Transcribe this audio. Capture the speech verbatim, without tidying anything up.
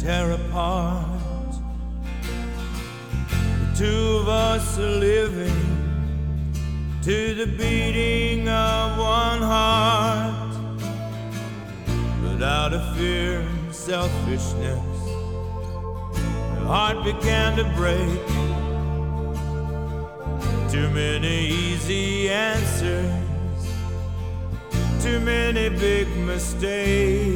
tear apart. The two of us are living to the beating of one heart, but out of fear and selfishness, the heart began to break. Too many easy answers, too many big mistakes.